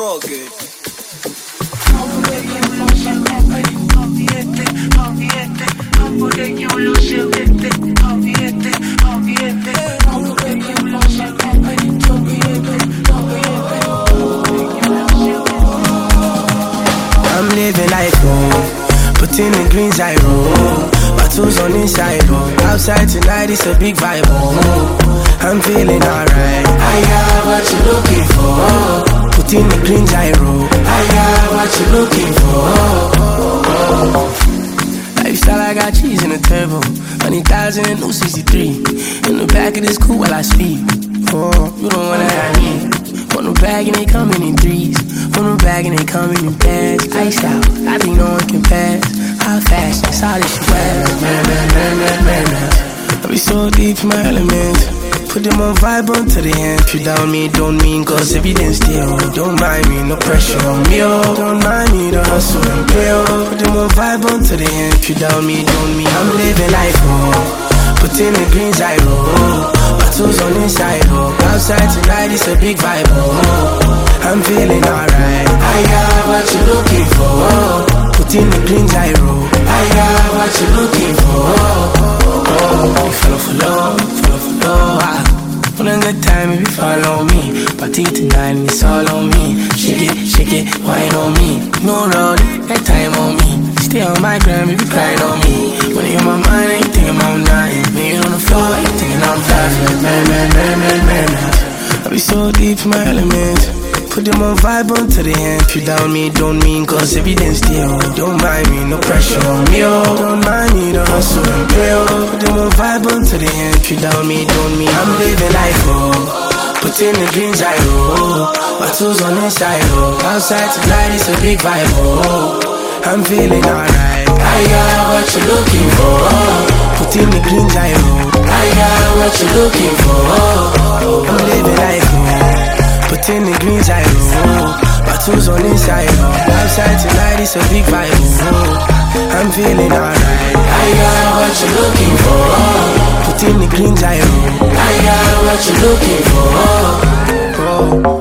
Rocket. I'm living life, put in the greens I roll. Bottles on inside, outside tonight it's a big vibe, I'm feeling alright. I got what you're looking for. Put in the greens I roll. I got what you're looking for. Lifestyle, I got cheese in the turbo. 100,000, new 63. In the back of this coupe while I sleep. Oh, you don't wanna have me. Want no bag and they coming in threes. Want no bag and they coming in pairs. Iced out, I think no one can pass. High fashion, solid shit wears. Man. I be so deep in my element. Put them on vibe until the end. If you down me, don't mean cause evidence still. Don't mind me, no pressure on me, oh. Don't mind me, the hustle and play, oh. Put them on vibe until the end. If you down me, don't mean I'm living life, oh. Put in the greens I roll. Bottles on inside, oh. Outside tonight it's a big vibe, oh. I'm feeling alright. I got what you're looking for. Put in the greens I roll. I got what you're looking for. You follow for love. When a good time if you follow me. Party tonight and it's all on me. Shake it, wine on me. No road, that time on me. Stay on my gram if you crying on me. When you're on my mind, I ain't thinking about nothing. When you're on the floor, I ain't thinking I'm driving. Man. I be so deep in my element. Put them on vibe until the end. If you down me, don't mean cause evidence still. Don't mind me, no pressure on me, oh. Don't mind me, the hustle and play, oh. Put them on vibe until the end. If you down me, don't mean I'm living life, oh. Put in the greens I roll. Bottles on inside, oh. Outside tonight it's a big vibe, oh. I'm feeling alright. I got what you're looking for. Put in the greens I roll. I got what you're looking for. I'm living life, oh. Put in the greens I roll. Bottles on inside, oh. Outside tonight it's a big vibe, oh. I'm feeling alright. I got what you're looking for. Put in the greens I roll. I got what you're looking for.